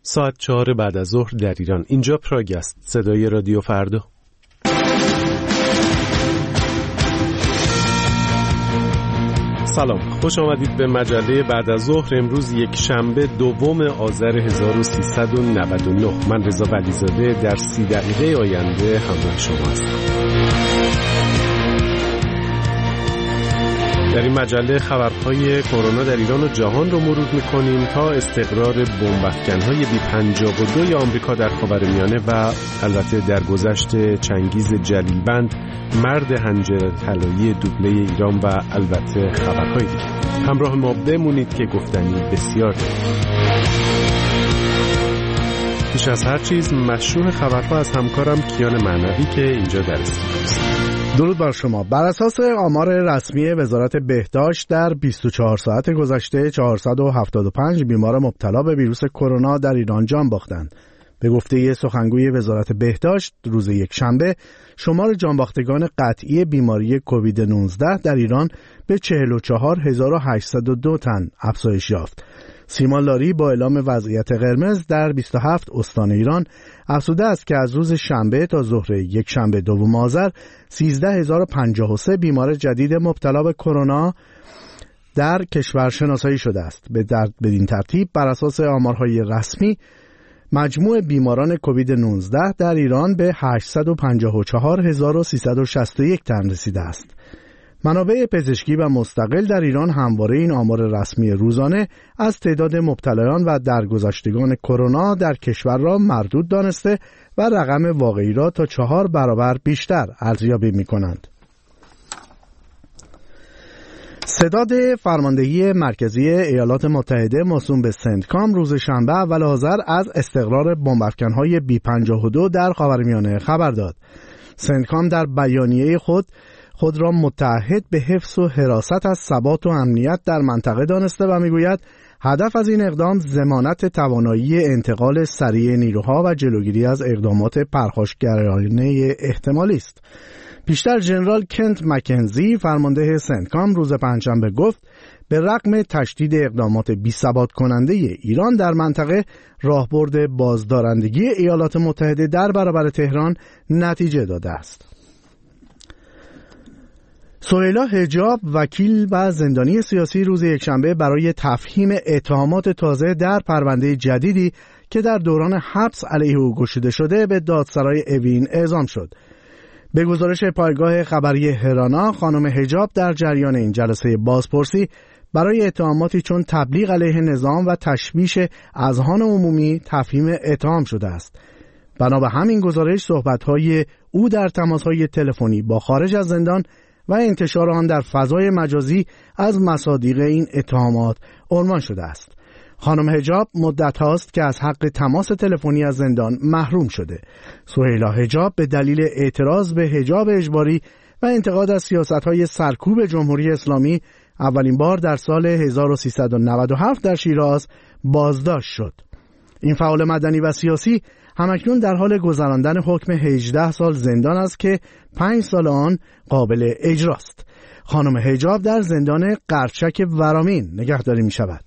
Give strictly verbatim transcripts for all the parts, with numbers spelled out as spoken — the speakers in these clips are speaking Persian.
ساعت چهار بعد از ظهر در ایران. اینجا پراگ است، صدای رادیو فردا. سلام، خوش آمدید به مجله بعد از ظهر. امروز یک شنبه دوم آذر هزار و سیصد و نود و نه. من رضا ولیزاده در سی دقیقه آینده همراه شما هستم. در این مجله خبرهای کرونا در ایران و جهان رو مرور می‌کنیم تا استقرار بمب‌افکن‌های بی پنجاه و دو آمریکا در خاورمیانه و البته درگذشت چنگیز جلیلوند، مرد حنجره طلایی دوبله ایران و البته خبرهای دیگه. همراه ما بمونید که گفتنی بسیار داریم. پیش از هر چیز مشروع خبرها از همکارم کیان معنوی که اینجا در استودیو است. درود بر شما. بر اساس آمار رسمی وزارت بهداشت در بیست و چهار ساعت گذشته چهارصد و هفتاد و پنج بیمار مبتلا به ویروس کرونا در ایران جان باختند. به گفته سخنگوی وزارت بهداشت روز یک شنبه شمار جانباختگان قطعی بیماری کووید نوزده در ایران به چهل و چهار هزار و هشتصد و دو تن افزایش یافت. سیما لاری با اعلام وضعیت قرمز در بیست و هفت استان ایران افزوده است که از روز شنبه تا ظهر یک شنبه دوم آذر سیزده هزار و پنجاه و سه بیمار جدید مبتلا به کرونا در کشور شناسایی شده است. به بدین ترتیب بر اساس آمارهای رسمی مجموع بیماران کووید نوزده در ایران به هشتصد و پنجاه و چهار هزار و سیصد و شصت و یک تن رسیده است. منابع پزشکی و مستقل در ایران همواره این آمار رسمی روزانه از تعداد مبتلایان و درگذشتگان کرونا در کشور را مردود دانسته و رقم واقعی را تا چهار برابر بیشتر ارزیابی می‌کنند. ستاد فرماندهی مرکزی ایالات متحده موسوم به سنتکام روز شنبه اول آذر از استقرار بمب‌افکن‌های بی پنجاه و دو در خاورمیانه خبر داد. سنتکام در بیانیه خود خود را متعهد به حفظ و حراست از ثبات و امنیت در منطقه دانسته و میگوید هدف از این اقدام ضمانت توانایی انتقال سریع نیروها و جلوگیری از اقدامات پرخاشگرانه احتمالی است. پیشتر ژنرال کنت مکنزی فرمانده سنتکام روز پنجشنبه گفت به رغم تشدید اقدامات بی‌ثبات کننده ایران در منطقه، راهبرد بازدارندگی ایالات متحده در برابر تهران نتیجه داده است. سهیلا حجاب، وکیل و زندانی سیاسی، روز یکشنبه برای تفهیم اتهامات تازه در پرونده جدیدی که در دوران حبس علیه او گشوده شده به دادسرای اوین اعزام شد. به گزارش پایگاه خبری هرانا، خانم حجاب در جریان این جلسه بازپرسی برای اتهاماتی چون تبلیغ علیه نظام و تشویش اذهان عمومی تفهیم اتهام شده است. بنا به همین گزارش صحبت‌های او در تماس‌های تلفنی با خارج از زندان و انتشار آن در فضای مجازی از مصادیق این اتهامات عنوان شده است. خانم حجاب مدت هاست که از حق تماس تلفنی از زندان محروم شده. سهیلا حجاب به دلیل اعتراض به حجاب اجباری و انتقاد از سیاست‌های سرکوب جمهوری اسلامی اولین بار در سال هزار و سیصد و نود و هفت در شیراز بازداشت شد. این فعال مدنی و سیاسی همکنون در حال گذراندن حکم هجده سال زندان است که پنج سال آن قابل اجراست. خانم حجاب در زندان قرچک ورامین نگهداری می شود.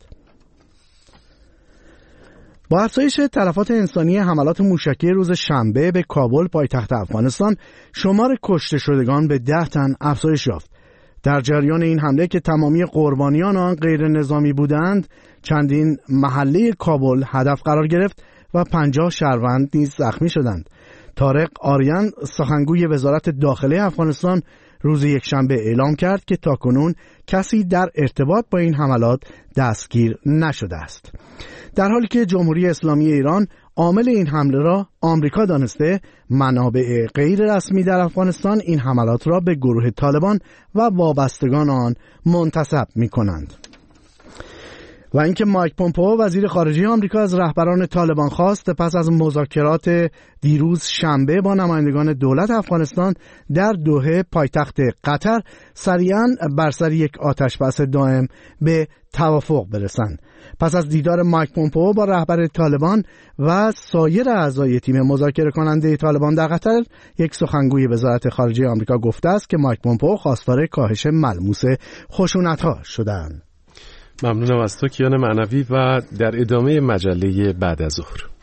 با افزایش تلفات انسانی حملات موشکی روز شنبه به کابل پایتخت افغانستان، شمار کشته شدگان به ده تن افزایش یافت. در جریان این حمله که تمامی قربانیان آن غیر نظامی بودند، چندین محله کابل هدف قرار گرفت و پنجاه شهروند نیز زخمی شدند. طارق آریان، سخنگوی وزارت داخله افغانستان، روز یکشنبه اعلام کرد که تاکنون کسی در ارتباط با این حملات دستگیر نشده است. در حالی که جمهوری اسلامی ایران عامل این حمله را آمریکا دانسته، منابع غیر رسمی در افغانستان این حملات را به گروه طالبان و وابستگان آن منتسب می‌کنند. و اینکه مایک پومپئو وزیر خارجه آمریکا از رهبران طالبان خواست پس از مذاکرات دیروز شنبه با نمایندگان دولت افغانستان در دوحه پایتخت قطر سریعاً بر سر یک آتشبس دائم به توافق برسند. پس از دیدار مایک پومپئو با رهبر طالبان و سایر اعضای تیم مذاکره کننده طالبان در قطر، یک سخنگوی وزارت خارجه آمریکا گفته است که مایک پومپئو خواستار کاهش ملموس خشونت‌ها شدند. ممنونم از تو کیان معنوی و در ادامه مجله بعد از ظهر.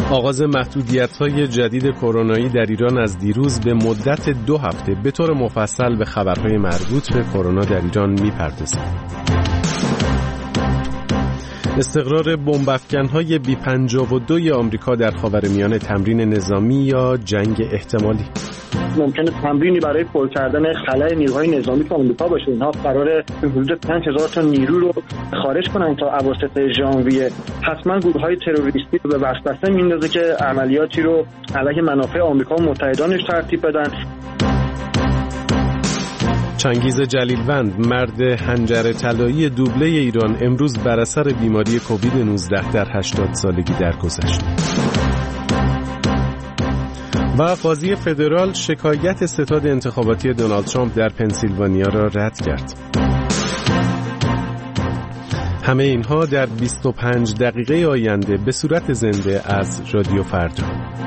آغاز محدودیت‌های جدید کرونایی در ایران از دیروز به مدت دو هفته به طور مفصل به خبرهای مربوط به کرونا در ایران می‌پردازیم. استقرار بمب‌افکن‌های بی پنجاه و دو آمریکا در خاورمیانه تمرین نظامی یا جنگ احتمالی؟ ممکنه تمرینی برای پر کردن خلای نیروهای نظامی که آمریکا باشه. اینها قراره حدود پنج هزار تا نیرو رو خارج کنن تا اواسط ژانویه. حتما گروه‌های تروریستی رو به وسوسه میندازه که عملیاتی رو علیه منافع آمریکا و متحدانش ترتیب بدن. چنگیز جلیلوند، مرد حنجره طلایی دوبله ایران، امروز بر اثر بیماری کووید نوزده در هشتاد سالگی درگذشت. و قاضی فدرال شکایت ستاد انتخاباتی دونالد ترامپ در پنسیلوانیا را رد کرد. همه اینها در بیست و پنج دقیقه آینده به صورت زنده از رادیو فردا.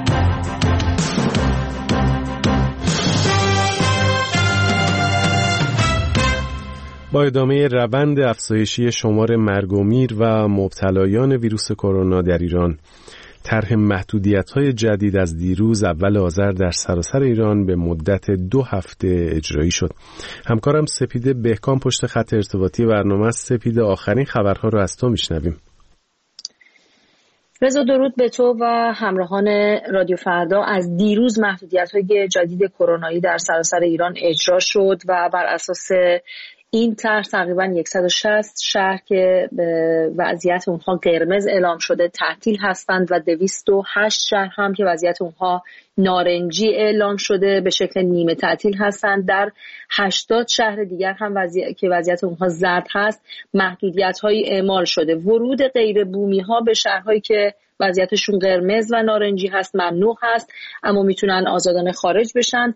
با ادامه روند افزایشی شمار مرگ و میر و مبتلایان ویروس کرونا در ایران، طرح محدودیت‌های جدید از دیروز اول آذر در سراسر ایران به مدت دو هفته اجرایی شد. همکارم سپید بهکام پشت خط ارتباطی برنامه است. سپید، آخرین خبرها رو از تو میشنویم. رضا، درود به تو و همراهان رادیو فردا. از دیروز محدودیت‌های جدید کرونایی در سراسر ایران اجرا شد و بر اساس این طرح تقریبا صد و شصت شهر که وضعیت اونها قرمز اعلام شده تعطیل هستند و دویست و هشت شهر هم که وضعیت اونها نارنجی اعلام شده به شکل نیمه تعطیل هستند. در هشتاد شهر دیگر هم وضعیت که وضعیت اونها زرد هست محدودیت‌های اعمال شده. ورود غیر بومی‌ها به شهرهایی که وضعیتشون قرمز و نارنجی هست ممنوع هست، اما میتونن آزادانه خارج بشن.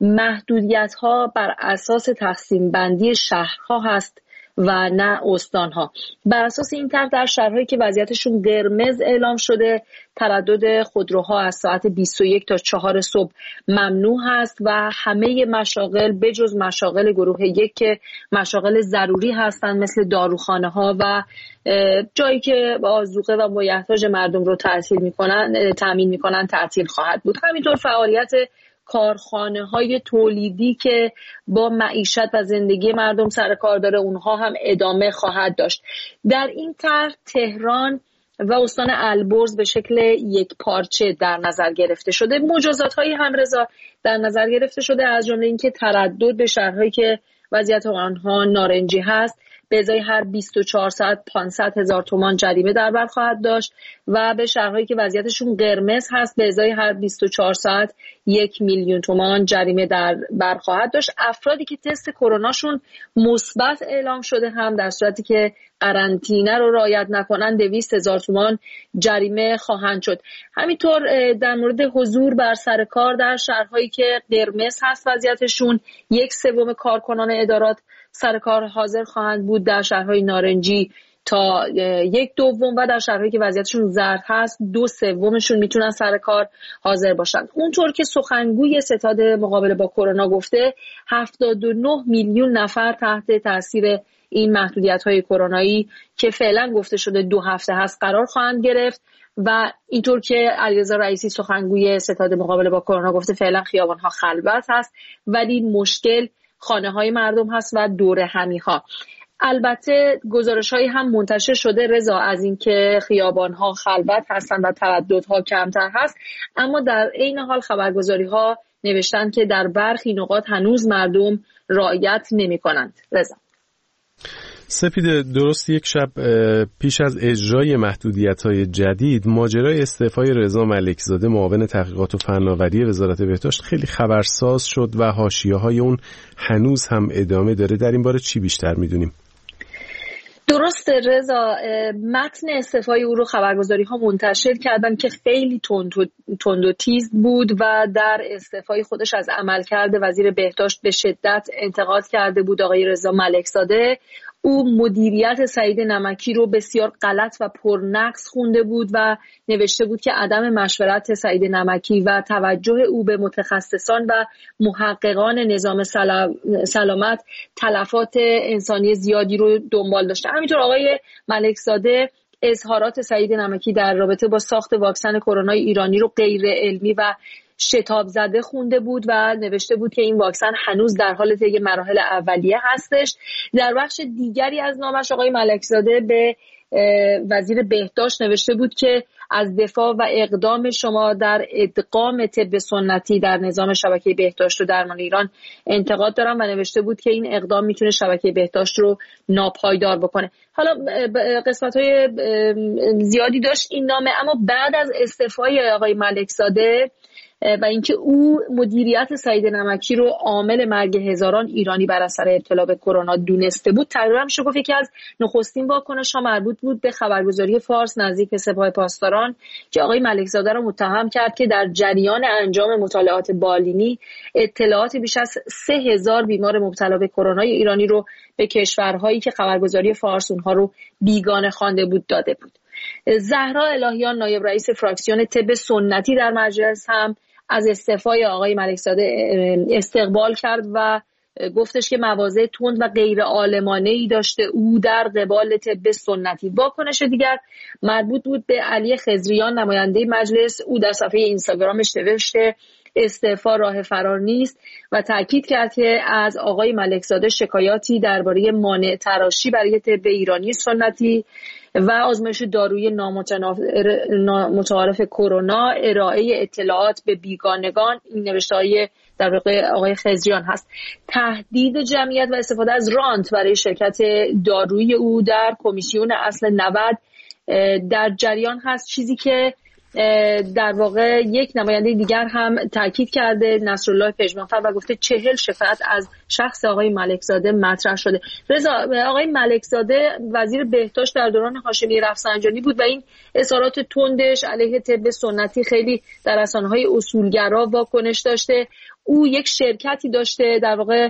محدودیت‌ها بر اساس تقسیم بندی شهرها هست و نه استانها. بر اساس این طرح در شهرهایی که وضعیتشون قرمز اعلام شده تردد خودروها از ساعت بیست و یک تا چهار صبح ممنوع هست و همه مشاغل بجز مشاغل گروه یک که مشاغل ضروری هستند مثل داروخانه ها و جایی که آذوقه و مایحتاج مردم رو تأثیر میکنن تامین میکنن تعطیل خواهد بود. همینطور فعالیت کارخانه های تولیدی که با معیشت و زندگی مردم سر کار داره اونها هم ادامه خواهد داشت. در این طرح تهران و استان البرز به شکل یک پارچه در نظر گرفته شده. مجازات هایی هم رضا در نظر گرفته شده، از جمله اینکه تردد به شهرهایی که وضعیت آنها نارنجی هست به ازای هر بیست و چهار ساعت پانصد هزار تومان جریمه در بر خواهد داشت و به شهرهایی که وضعیتشون قرمز هست به ازای هر بیست و چهار ساعت یک میلیون تومان جریمه در بر خواهد داشت. افرادی که تست کروناشون مثبت اعلام شده هم در صورتی که قرنطینه رو رعایت نکنن دویست هزار تومان جریمه خواهند شد. همینطور در مورد حضور بر سر کار در شهرهایی که قرمز هست وضعیتشون یک سوم کارکنان ادارات سر کار حاضر خواهند بود، در شهرهای نارنجی تا یک دوم و در شهرهایی که وضعیتشون زرد هست دو سومشون میتونن سر کار حاضر باشن. اونطور که سخنگوی ستاد مقابله با کرونا گفته هفتاد و نه میلیون نفر تحت تاثیر این محدودیت‌های کرونایی که فعلا گفته شده دو هفته هست قرار خواهند گرفت و اینطور که علیرضا رئیسی سخنگوی ستاد مقابله با کرونا گفته فعلا خیابان‌ها خلوت هست ولی مشکل خانه‌های مردم هست و دور همی‌ها. البته گزارش‌هایی هم منتشر شده رضا از اینکه خیابان‌ها خلوت هستن و ترددها کمتر هست، اما در عین حال خبرگزاری‌ها نوشتن که در برخی نقاط هنوز مردم رعایت نمی‌کنند. رضا سپید، درست یک شب پیش از اجرای محدودیت‌های جدید ماجرای استعفای رضا ملکزاده معاون تحقیقات و فناوری وزارت بهداشت خیلی خبرساز شد و حاشیه‌های اون هنوز هم ادامه داره. در این باره چی بیشتر می‌دونیم؟ درست رضا، متن استعفای او رو خبرگزاری‌ها منتشر کردن که خیلی تند و تیز بود و در استعفای خودش از عملکرد وزیر بهداشت به شدت انتقاد کرده بود آقای رضا ملکزاده. او مدیریت سعید نمکی رو بسیار غلط و پرنقص خونده بود و نوشته بود که عدم مشورت سعید نمکی و توجه او به متخصصان و محققان نظام سلامت تلفات انسانی زیادی رو دنبال داشته. همینطور آقای ملکزاده اظهارات سعید نمکی در رابطه با ساخت واکسن کرونا ایرانی رو غیر علمی و شتاب زده خونده بود و نوشته بود که این واکسن هنوز در حال طی مراحل اولیه هستش. در بخش دیگری از نامش آقای ملکزاده به وزیر بهداشت نوشته بود که از دفاع و اقدام شما در ادغام طب سنتی در نظام شبکه بهداشت و درمان ایران انتقاد دارم و نوشته بود که این اقدام میتونه شبکه بهداشت رو ناپایدار بکنه. حالا قسمت‌های زیادی داشت این نامه، اما بعد از استعفای آقای ملکزاده و اینکه او مدیریت سعید نمکی رو عامل مرگ هزاران ایرانی بر اثر ابتلا به کرونا دونسته بود، تقریبا میشه گفت یکی از نخستین واکنش‌ها مربوط بود به خبرگزاری فارس نزدیک سپاه پاسداران که آقای ملکزاده را متهم کرد که در جریان انجام مطالعات بالینی اطلاعات بیش از سه هزار بیمار مبتلا به کرونا ایرانی رو به کشورهایی که خبرگزاری فارس اونها رو بیگانه خوانده بود داده بود. زهرا الهیان نایب رئیس فراکسیون طب سنتی در مجلس هم از استعفای آقای ملکزاده استقبال کرد و گفتش که مواضع تند و غیر عالمانه‌ای داشته او در قبال طب سنتی. واکنش دیگر مربوط بود به علی خضریان نماینده مجلس. او در صفحه اینستاگرامش نوشته استعفا راه فرار نیست و تاکید کرد که از آقای ملکزاده شکایاتی درباره مانع تراشی برای طب ایرانی سنتی و آزمایش داروی نامتعارف کرونا، ارائه اطلاعات به بیگانگان، این نوشته‌های در واقع آقای خضریان هست، تهدید جمعیت و استفاده از رانت برای شرکت دارویی او در کمیسیون اصل نود در جریان هست، چیزی که در واقع یک نماینده دیگر هم تاکید کرده، نصرالله پژمانفر، و گفته چهل شکایت از شخص آقای ملکزاده مطرح شده. رضا، آقای ملکزاده وزیر بهداشت در دوران هاشمی رفسنجانی بود و این اظهارات تندش علیه طب سنتی خیلی در رسانه‌های اصولگرا واکنش داشته. او یک شرکتی داشته، در واقع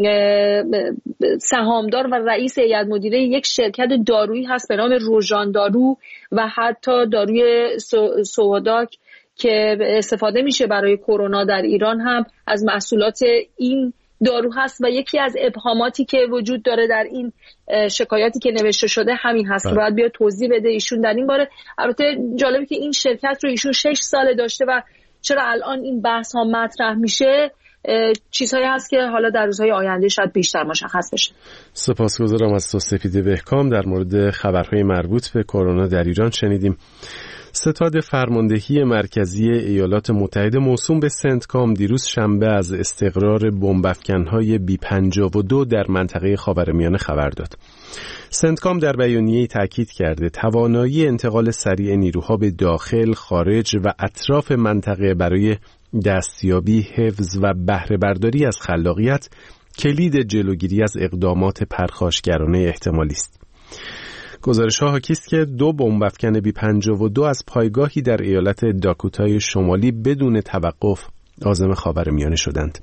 سهامدار و رئیس هیئت مدیره یک شرکت دارویی هست به نام روژان دارو و حتی داروی سواداک که استفاده میشه برای کرونا در ایران هم از محصولات این دارو هست و یکی از ابهاماتی که وجود داره در این شکایاتی که نوشته شده همین هست. بله. باید بیاد توضیح بده ایشون در این باره. البته جالبه که این شرکت رو ایشون شش ساله داشته و چرا الان این بحث ها مطرح میشه چیزهایی هست که حالا در روزهای آینده شاید بیشتر مشخص بشه. سپاسگزارم از تو سپیده بهکام. در مورد خبرهای مربوط به کرونا در ایران شنیدیم. ستاد فرماندهی مرکزی ایالات متحده موسوم به سنتکام دیروز شنبه از استقرار بمب‌افکن‌های بی پنجاه و دو در منطقه خاورمیانه خبر داد. سنتکام در بیانیه‌ای تاکید کرده توانایی انتقال سریع نیروها به داخل، خارج و اطراف منطقه برای دستیابی، حفظ و بهره برداری از خلاقیت کلید جلوگیری از اقدامات پرخاشگرانه احتمالی است. گزارش‌ها حاکی است که دو بمب‌افکن بی پنجاه و دو از پایگاهی در ایالت داکوتای شمالی بدون توقف عازم خاورمیانه شدند.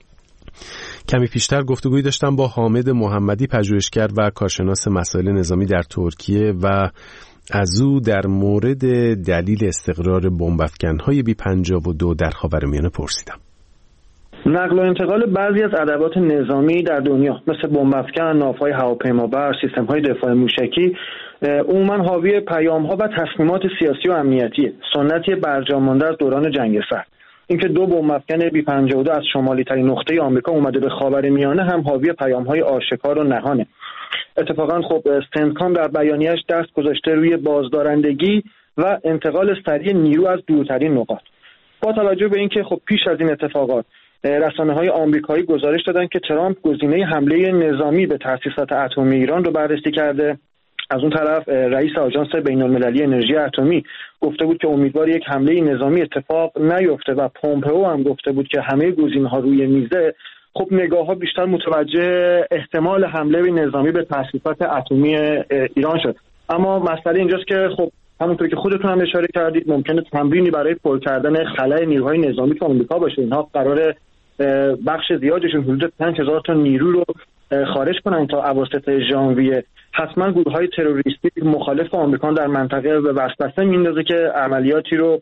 کمی پیشتر گفتگویی داشتم با حامد محمدی، پژوهشگر و کارشناس مسائل نظامی در ترکیه، و از او در مورد دلیل استقرار بمب‌افکن‌های بی پنجاه و دو در خاورمیانه پرسیدم. نقل و انتقال بعضی از ادوات نظامی در دنیا مثل بمب‌افکن، ناوهای هواپیمابر، سیستم‌های دفاع موشکی عموماً حاوی پیام‌ها و تصمیمات سیاسی و امنیتی سنتی برجام مانده از دوران جنگ سرد. اینکه دو بمب‌افکن بی پنجاه و دو از شمالی‌ترین نقطه آمریکا اومده به خاورمیانه هم حاوی پیام‌های آشکار و نهانه. اتفاقاً خب سنتکام در بیانیه‌اش دست گذاشته روی بازدارندگی و انتقال سریع نیرو از دورترین نقاط. با توجه به اینکه خب پیش از این اتفاقات رسانه‌های آمریکایی گزارش دادن که ترامپ گزینه حمله نظامی به تأسیسات اتمی ایران رو بررسی کرده، از اون طرف رئیس آژانس بین‌المللی انرژی اتمی گفته بود که امیدوار یک حمله نظامی اتفاق نیفته و پومپئو هم گفته بود که همه گزینه‌ها روی میزه. خب نگاه‌ها بیشتر متوجه احتمال حمله نظامی به تأسیسات اتمی ایران شد. اما مسئله اینجاست که خب همونطور که خودتون هم اشاره کردید ممکنه تمرینی برای پر کردن خلای نیروهای نظامی که آمریکا باشه. اینها قراره بخش زیادشون حدود پنج هزار تا نیرو رو خارج کنن تا اواسط ژانویه. حتما گروه‌های تروریستی مخالف آمریکا در منطقه به وسوسه میندازه که عملیاتی رو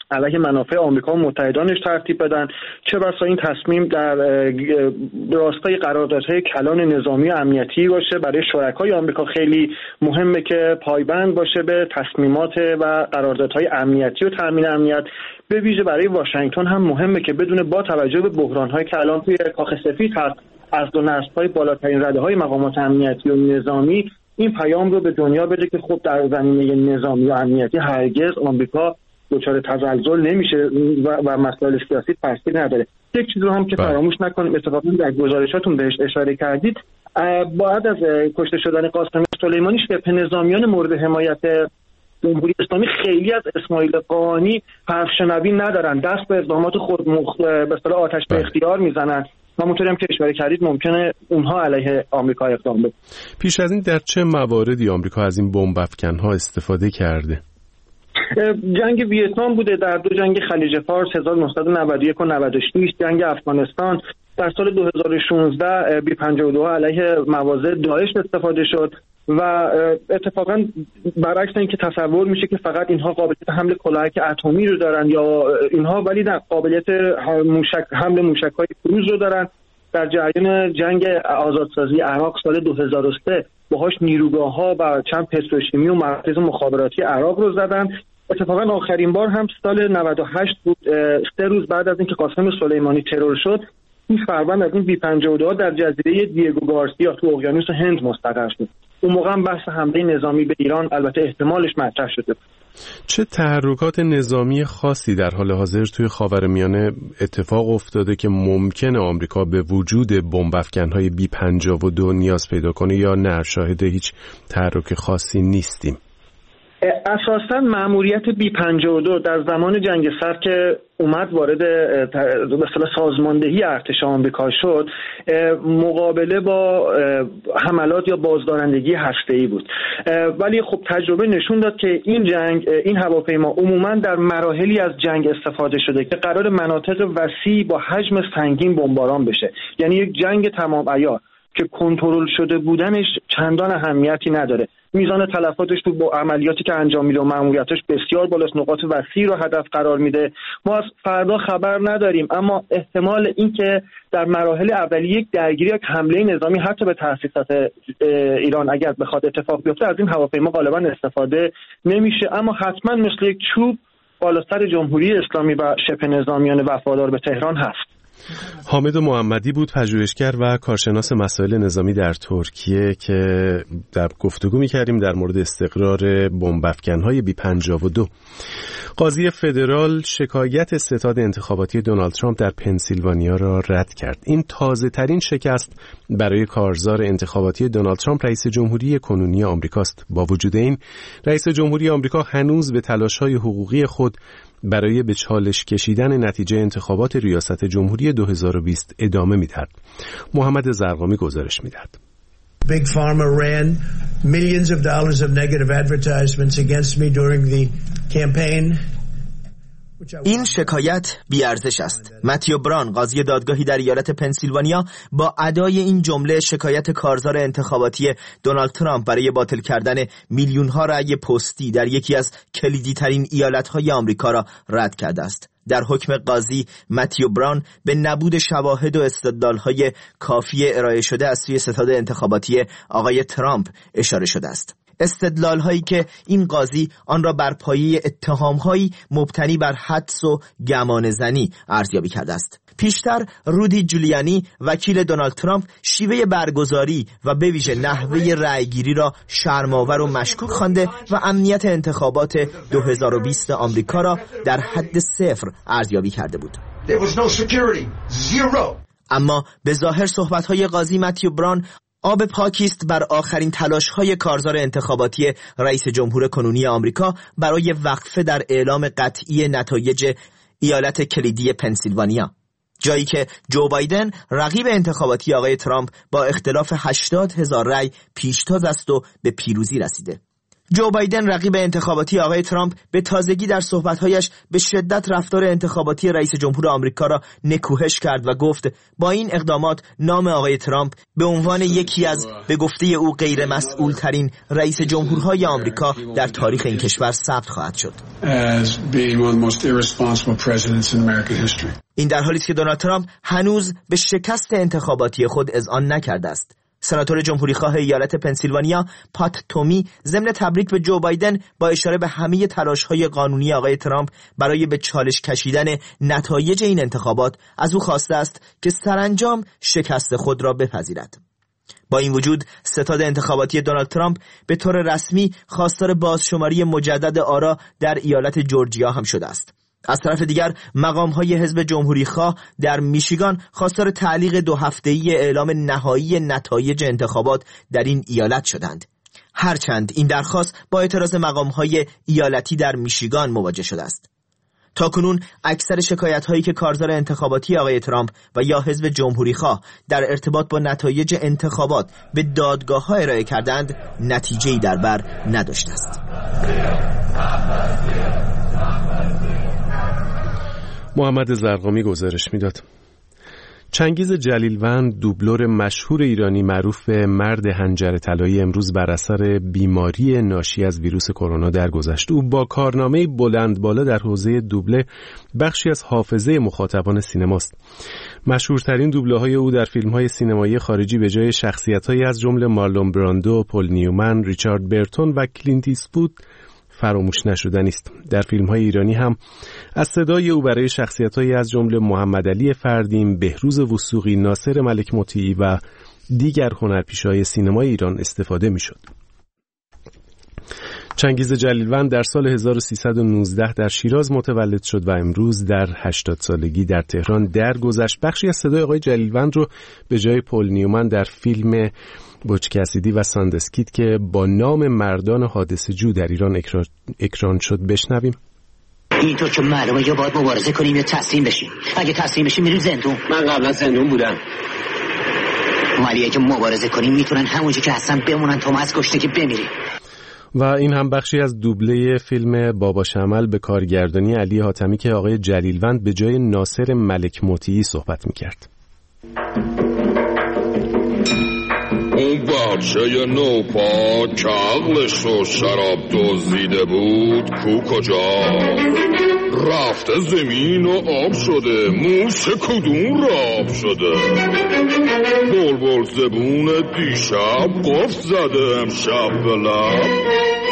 علیه منافع آمریکا و متحدانش ترتیب بدن، چه بسا این تصمیم در راستای قراردادهای کلان نظامی و امنیتی باشه. برای شرکای آمریکا خیلی مهمه که پایبند باشه به تصمیمات و قراردادهای امنیتی و تامین امنیت. به ویژه برای واشنگتن هم مهمه که بدون با توجه به بحران‌های که الان توی کاخ سفید هست از دو نسب‌های بالاترین رده‌های مقامات امنیتی و نظامی، این پیام رو به دنیا بده که خب در زمینه نظامی و امنیتی هرگز آمریکا دچار تزلزل نمیشه و, و مسائل سیاسی تاثیر نداره. یک چیز رو هم که فراموش نکنیم، اتفاقا در گزارشاتون بهش اشاره کردید، بعد از کشته شدن قاسم سلیمانی شبه نظامیان مورد حمایت جمهوری اسلامی خیلی از اسماعیل قانی حرفشنوی ندارن، دست به اقدامات خود مخ... به اصطلاح آتش به اختیار میزنن. همونطوری هم که اشاره کردید ممکنه اونها علیه آمریکا اقدام بکنن. پیش از این در چه مواردی آمریکا از این بمب افکن‌ها استفاده کرده؟ جنگ ویتنام بوده، در دو جنگ خلیج فارس هزار و نهصد و نود و یک و نود و شش، جنگ افغانستان. در سال دو هزار و شانزده بی پنجاه و دو علیه مواضع داعش استفاده شد و اتفاقا برعکس اینکه تصور میشه که فقط اینها قابلیت حمل کلاهک اتمی رو دارن یا اینها، ولی نه، قابلیت موشک حمل موشک‌های کروز رو دارن. در جریان جنگ آزادسازی عراق سال دو هزار و سه باهاش نیروگاه‌ها و چند پتروشیمی و مراکز مخابراتی عراق رو زدن. اتفاقا آخرین بار هم سال نود و هشت بود، سه روز بعد از اینکه قاسم سلیمانی ترور شد، این فروند از این بی پنجاه و دو در جزیره دیگو گارسیا تو اقیانوس هند مستقر شد. اون موقع هم بحث حمله نظامی به ایران البته احتمالش مطرح شده. چه تحرکات نظامی خاصی در حال حاضر توی خاورمیانه اتفاق افتاده که ممکنه آمریکا به وجود بمب افکن‌های بی پنجاه و دو نیاز پیدا کنه یا نه شاهد هیچ تحرک خاصی نیستیم؟ اساساً مأموریت بی پنجاه و دو در زمان جنگ سرد که اومد وارد به اصطلاح سازماندهی ارتش آمریکا شد، مقابله با حملات یا بازدارندگی هسته‌ای بود. ولی خب تجربه نشون داد که این جنگ، این هواپیما عموماً در مراحلی از جنگ استفاده شده که قرار مناطق وسیع با حجم سنگین بمباران بشه. یعنی یک جنگ تمام عیار که کنترل شده بودنش چندان اهمیتی نداره. میزان تلفاتش تو با عملیاتی که انجام میده و مأموریتش بسیار بالاست، نقاط وسیع رو هدف قرار میده. ما از فردا خبر نداریم، اما احتمال این که در مراحل اولیه یک درگیری یا حمله نظامی حتی به تأسیسات ایران اگر بخواد اتفاق بیفته، از این هواپیما غالبا استفاده نمیشه، اما حتما مثل یک چوب بالا سر جمهوری اسلامی و شبه نظامیان وفادار به تهران هست. حامد محمدی بود، پژوهشگر و کارشناس مسائل نظامی در ترکیه که در گفتگو می‌کردیم در مورد استقرار بمب افکن‌های بی پنجاه و دو. قاضی فدرال شکایت ستاد انتخاباتی دونالد ترامپ در پنسیلوانیا را رد کرد. این تازه‌ترین شکست برای کارزار انتخاباتی دونالد ترامپ رئیس جمهوری کنونی آمریکاست. با وجود این، رئیس جمهوری آمریکا هنوز به تلاش‌های حقوقی خود برای به چالش کشیدن نتیجه انتخابات ریاست جمهوری دو هزار و بیست ادامه می‌دهد. محمد زرقامی گزارش می‌دهد. Big Pharma ran millions of dollars of negative advertisements against me during the campaign. این شکایت بی‌ارزش است. متیو بران، قاضی دادگاهی در ایالت پنسیلوانیا، با ادای این جمله شکایت کارزار انتخاباتی دونالد ترامپ برای باطل کردن میلیون‌ها رأی پستی در یکی از کلیدی ترین ایالت‌های آمریکا را رد کرده است. در حکم قاضی متیو بران به نبود شواهد و استدلال‌های کافی ارائه شده از سوی ستاد انتخاباتی آقای ترامپ اشاره شده است. استدلال هایی که این قاضی آن را بر پایه اتهام هایی مبتنی بر حدس و گمان زنی ارزیابی کرده است. پیشتر رودی جولیانی، وکیل دونالد ترامپ، شیوه برگزاری و به ویژه نحوه رأیگیری را شرم‌آور و مشکوک خوانده و امنیت انتخابات دو هزار و بیست آمریکا را در حد صفر ارزیابی کرده بود. There was no security. Zero. اما به ظاهر صحبت‌های قاضی متیو بران آب پاکی است بر آخرین تلاش‌های کارزار انتخاباتی رئیس جمهور کنونی آمریکا برای وقفه در اعلام قطعی نتایج ایالت کلیدی پنسیلوانیا، جایی که جو بایدن رقیب انتخاباتی آقای ترامپ با اختلاف هشتاد هزار رأی پیشتاز است و به پیروزی رسیده. جو بایدن رقیب انتخاباتی آقای ترامپ به تازگی در صحبت‌هایش به شدت رفتار انتخاباتی رئیس جمهور آمریکا را نکوهش کرد و گفت با این اقدامات نام آقای ترامپ به عنوان یکی از به گفته او غیر مسئول ترین رئیس جمهورهای آمریکا در تاریخ این کشور ثبت خواهد شد. این در حالی است که دونالد ترامپ هنوز به شکست انتخاباتی خود اذعان نکرده است. سناتور جمهوریخواه ایالت پنسیلوانیا پات تومی ضمن تبریک به جو بایدن با اشاره به همه تلاش‌های قانونی آقای ترامپ برای به چالش کشیدن نتایج این انتخابات از او خواسته است که سرانجام شکست خود را بپذیرد. با این وجود ستاد انتخاباتی دونالد ترامپ به طور رسمی خواستار بازشماری مجدد آرا در ایالت جورجیا هم شده است. از طرف دیگر مقام‌های حزب جمهوریخواه در میشیگان خواستار تعلیق دو هفته‌ای اعلام نهایی نتایج انتخابات در این ایالت شدند. هرچند این درخواست با اعتراض مقام‌های ایالتی در میشیگان مواجه شده است. تاکنون اکثر شکایت‌هایی که کارزار انتخاباتی آقای ترامپ و یا حزب جمهوریخواه در ارتباط با نتایج انتخابات به دادگاه‌ها ارائه کردند نتیجه‌ای در بر نداشته است. محمد زرقامی گزارش میداد. چنگیز جلیلوند، دوبلور مشهور ایرانی معروف به مرد حنجره طلایی، امروز بر اثر بیماری ناشی از ویروس کرونا درگذشت. او با کارنامه بلند بالا در حوزه دوبله بخشی از حافظه مخاطبان سینماست. مشهورترین دوبله‌های او در فیلم‌های سینمایی خارجی به جای شخصیت‌هایی از جمله مارلون براندو، پل نیومن، ریچارد برتون و کلینت ایستوود فراموش نشدنی است. در فیلم‌های ایرانی هم از صدای او برای شخصیت‌هایی از جمله محمد علی فردین، بهروز وثوقی، ناصر ملک مطیعی و دیگر هنرپیشه‌های سینمای ایران استفاده می‌شد. چنگیز جلیلوند در سال هزار و سیصد و نوزده در شیراز متولد شد و امروز در هشتاد سالگی در تهران درگذشت. بخشی از صدای آقای جلیلوند رو به جای پل نیومن در فیلم بوچ کسیدی و ساندسکیت که با نام مردان حادثه جو در ایران اکران, اکران شد بشنویم. اینطور که معلومه یا باید مبارزه کنیم یا تسلیم بشیم. اگه تسلیم بشیم میریم زندون. من قبلا زندون بودم. ولی اگه مبارزه کنیم میتونن همونجا که هستن بمونن تا ما از کشتگی بمیریم. و این هم بخشی از دوبله فیلم بابا شمل به کارگردانی علی حاتمی که آقای جلیلوند به جای ناصر ملک مطیعی صحبت میکرد. اون بچه نوپا که عقلش رو شراب دزدیده بود کو کجا؟ رفته زمین و آب شده، موش کدوم راب شده؟ بلبل زبون دیشب قفل زده امشب به لب.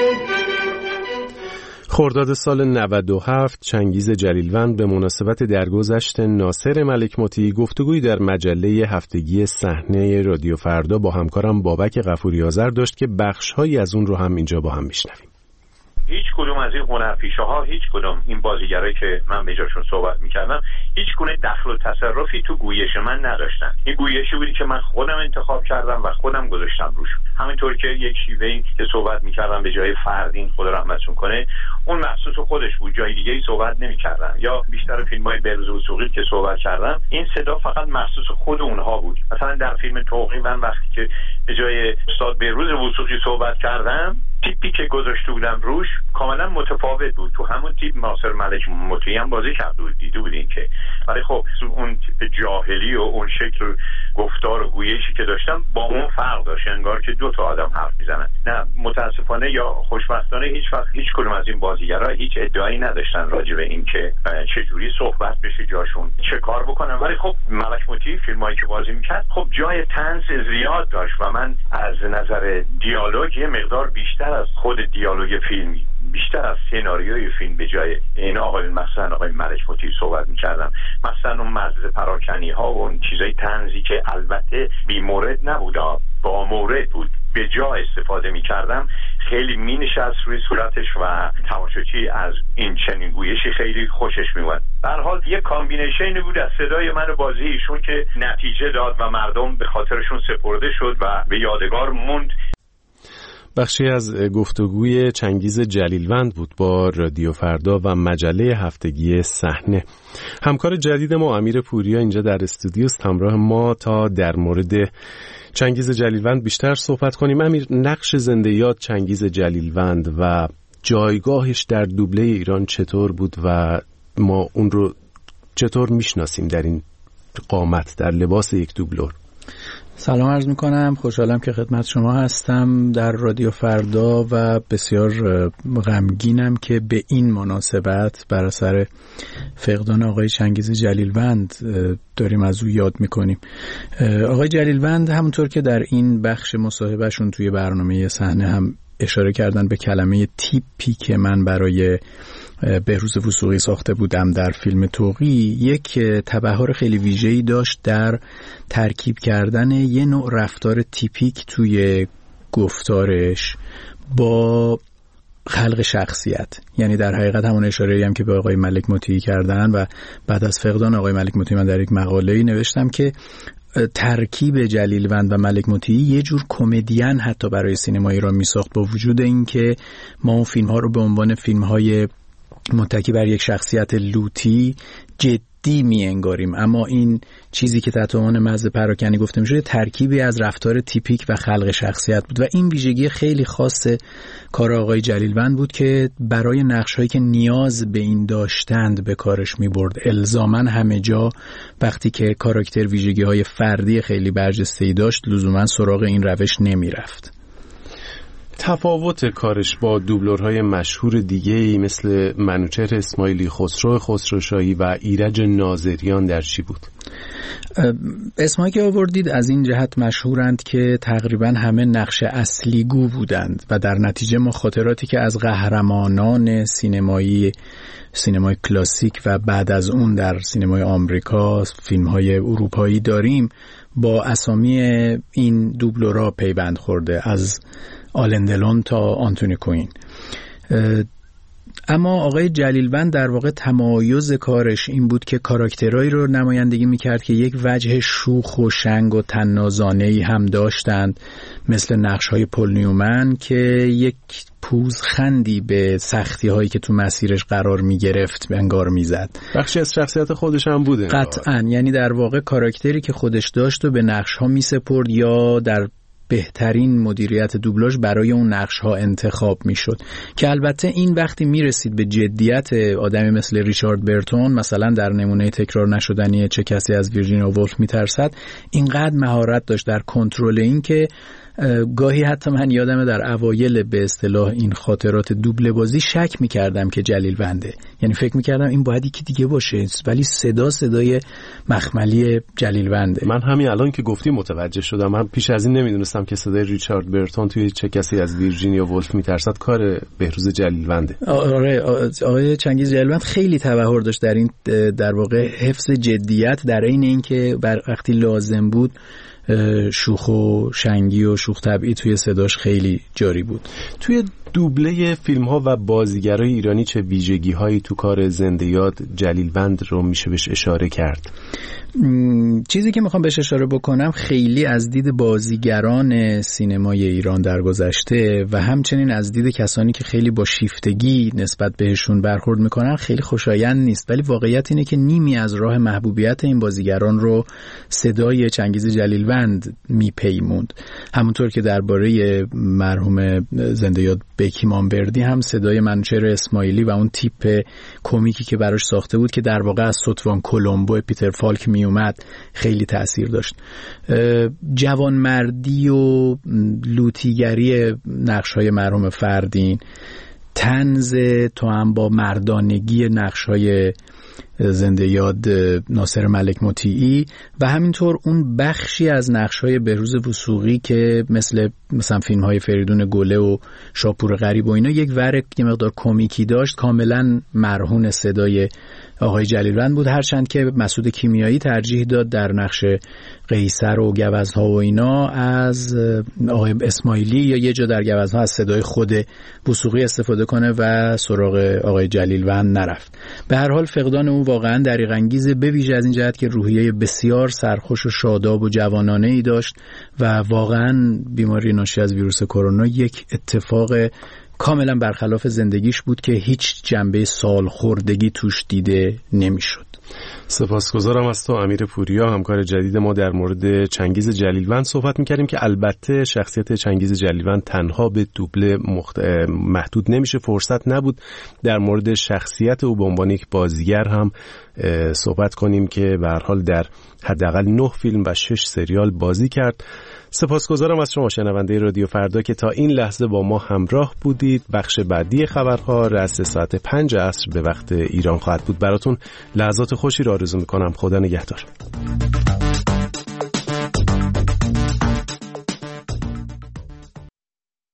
خرداد سال نود و هفت چنگیز جلیلوند به مناسبت درگذشت ناصر ملک مطیعی گفتگویی در مجله هفتگی صحنه رادیو فردا با همکارم بابک غفوری آذر داشت که بخش‌هایی از اون رو هم اینجا با هم میشنویم. هیچ کدوم از این هنرپیشه‌ها، هیچ کدوم این بازیگرایی که من به جاشون صحبت می‌کردم، هیچ گونه دخل و تصرفی تو گویش من نداشتن. این گویشی بودی که من خودم انتخاب کردم و خودم گذاشتم روش. همینطور که یک شیوهی که صحبت می‌کردم به جای فردین خدا رحمتشون کنه، اون مخصوص خودش بود، جای دیگه‌ای صحبت نمی‌کردم. یا بیشتر فیلم‌های بهروز وثوقی که صحبت کردم، این صدا فقط مخصوص خود اونها بود. مثلا در فیلم توقی من وقتی که به جای استاد بهروز وثوقی صحبت کردم، تیپی که گذاشته بودم روش کاملا متفاوت بود. تو همون تیپ ناصر ملک مطیعی هم بازی کرده بود، دیده بودین که. ولی خب اون تیپ جاهلی و اون شکل گفتار و گویشی که داشتم با اون فرق داشت، انگار که دو تا آدم حرف میزنن. نه، متاسفانه یا خوشبختانه هیچ وقت هیچ کدوم از این بازیگرا هیچ ادعایی نداشتن راجع به این که چه جوری صحبت بشه، جاشون چه کار بکنن. ولی خب ملک مطیعی فیلمایی که بازی میکرد خب جای طنز زیاد داشت و من از نظر دیالوگ یه مقدار بیشتر از خود دیالوگ فیلمی، بیشتر از سناریوی فیلم به جای این آقای مثلا آقای ملک مطیعی صحبت می‌کردم. مثلا اون مزه پراکنی ها و اون چیزای طنزی که البته بی مورد نبود، با مورد بود، به جا استفاده می‌کردم، خیلی مینشست روی صورتش و تماشاچی از این چنین گویشی خیلی خوشش میومد. به هر حال یه کامبینیشنی بود از صدای من و بازی ایشون که نتیجه داد و مردم به خاطرشون سپرده شد و به یادگار موند. بخشی از گفتگوی چنگیز جلیلوند بود با رادیو فردا و مجله هفتگی صحنه. همکار جدید ما امیر پوریا اینجا در استودیو است همراه ما تا در مورد چنگیز جلیلوند بیشتر صحبت کنیم. امیر، نقش زنده یاد چنگیز جلیلوند و جایگاهش در دوبله ایران چطور بود و ما اون رو چطور میشناسیم در این قامت، در لباس یک دوبلور؟ سلام عرض میکنم، خوشحالم که خدمت شما هستم در رادیو فردا و بسیار غمگینم که به این مناسبت بر اثر فقدان آقای چنگیز جلیلوند داریم از او یاد میکنیم. آقای جلیلوند همونطور که در این بخش مصاحبهشون توی برنامه صحنه هم اشاره کردن به کلمه تیپی که من برای بهروز وثوقی ساخته بودم در فیلم طوقی، یک تبحر خیلی ویژه‌ای داشت در ترکیب کردن یه نوع رفتار تیپیک توی گفتارش با خلق شخصیت. یعنی در حقیقت همون اشاره‌ای هم که به آقای ملک مطیعی کردن و بعد از فقدان آقای ملک مطیعی من در یک مقاله‌ای نوشتم که ترکیب جلیلوند و ملک مطیعی یه جور کمدین حتی برای سینما ایران میساخت، با وجود این که ما اون فیلم ها رو به عنوان فیلم های متکی بر یک شخصیت لوتی جدی می انگاریم، اما این چیزی که تحت عنوان مزه پراکنی گفته میشه ترکیبی از رفتار تیپیک و خلق شخصیت بود و این ویژگی خیلی خاص کار آقای جلیلوند بود که برای نقش‌هایی که نیاز به این داشتند به کارش می‌برد. الزاماً همه جا وقتی که کاراکتر ویژگی‌های فردی خیلی برجسته‌ای داشت لزوماً سراغ این روش نمی‌رفت. تفاوت کارش با دوبلورهای مشهور دیگه‌ای مثل منوچهر اسماعیلی، خسرو خسروشاهی و ایرج ناظریان در چی بود؟ اسمایی که آوردید از این جهت مشهورند که تقریبا همه نقش اصلی گو بودند و در نتیجه ما خاطراتی که از قهرمانان سینمایی سینمای کلاسیک و بعد از اون در سینمای آمریکا، فیلم‌های اروپایی داریم با اسامی این دوبلورها پیوند خورده، از آلن دلون تا آنتونی کوین. اما آقای جلیلوند در واقع تمایز کارش این بود که کاراکترهایی رو نمایندگی میکرد که یک وجه شوخ و شنگ و طنازانه‌ای هم داشتند، مثل نقش‌های پل نیومن که یک پوزخندی به سختی هایی که تو مسیرش قرار می گرفت انگار می زد. بخشی از شخصیت خودش هم بوده قطعاً، یعنی در واقع کاراکتری که خودش داشت و به نقش ها می سپرد یا در بهترین مدیریت دوبلاژ برای اون نقش ها انتخاب می شد که البته این وقتی می رسید به جدیت آدمی مثل ریچارد برتون، مثلا در نمونه تکرار نشدنی چه کسی از ویرجینیا وولف می ترسد، اینقدر مهارت داشت در کنترل این که گاهی حتی من یادمه در اوایل به اصطلاح این خاطرات دوبله بازی شک می‌کردم که جلیلونده، یعنی فکر می‌کردم این باید یکی دیگه باشه ولی صدا صدای مخملی جلیلونده. من همین الان که گفتی متوجه شدم، من پیش از این نمیدونستم که صدای ریچارد برتون توی چه کسی از ویرجینیا وولف میترسد کار بهروز جلیلونده. آره، آقای چنگیز جلیلوند خیلی تبحر داشت در این در واقع حفظ جدیت در این اینکه وقتی لازم بود شوخ و شنگی و شوخ طبعی توی صداش خیلی جاری بود. توی دوبله فیلم ها و بازیگرای ایرانی چه ویژگی هایی تو کار زنده یاد جلیلوند رو میشه بهش اشاره کرد؟ چیزی که میخوام بهش اشاره بکنم خیلی از دید بازیگران سینمای ایران در گذشته و همچنین از دید کسانی که خیلی با شیفتگی نسبت بهشون برخورد میکنن خیلی خوشایند نیست، ولی واقعیت اینه که نیمی از راه محبوبیت این بازیگران رو صدای چنگیز جلیلوند میپیموند. همونطور که درباره مرحوم زنده یاد بکی مانوردی هم صدای منوچهر اسماعیلی و اون تیپ کمیکی که براش ساخته بود که در واقع از ستوان کولومبو پیتر فالک می اومد خیلی تأثیر داشت. جوانمردی و لوتیگری نقش‌های مرحوم فردین، طنز تو هم با مردانگی نقش‌های زنده یاد ناصر ملک مطیعی و همینطور اون بخشی از نقش‌های بهروز وثوقی که مثل مثلا فیلم‌های فریدون گله و شاپور غریب و اینا یک ورق یه مقدار کمیکی داشت، کاملا مرهون صدای آقای جلیلوند بود، هرچند که مسعود کیمیایی ترجیح داد در نقش قیصر و گوزها و اینا از آقای اسماعیلی یا یه جا در گوزها از صدای خود وثوقی استفاده کنه و سراغ آقای جلیلوند نرفت. به هر حال فقدان او واقعا دریغ انگیزه، به ویژه از این جهت که روحیه بسیار سرخوش و شاداب و جوانانه‌ای داشت و واقعا بیماری ناشی از ویروس کرونا یک اتفاق کاملا برخلاف زندگیش بود که هیچ جنبه سالخوردگی توش دیده نمیشد. سپاسگزارم از تو امیر پوریا، همکار جدید ما. در مورد چنگیز جلیلوند صحبت می‌کردیم که البته شخصیت چنگیز جلیلوند تنها به دوبله مخت... محدود نمیشه، فرصت نبود در مورد شخصیت او به عنوان یک بازیگر هم صحبت کنیم که به هر حال در حداقل نه فیلم و شش سریال بازی کرد. سپاسگزارم از شما شنونده رادیو فردا که تا این لحظه با ما همراه بودید. بخش بعدی خبرها رأس ساعت پنج عصر به وقت ایران خواهد بود. براتون لحظات خوشی را آرزو میکنم. خدا نگهدار.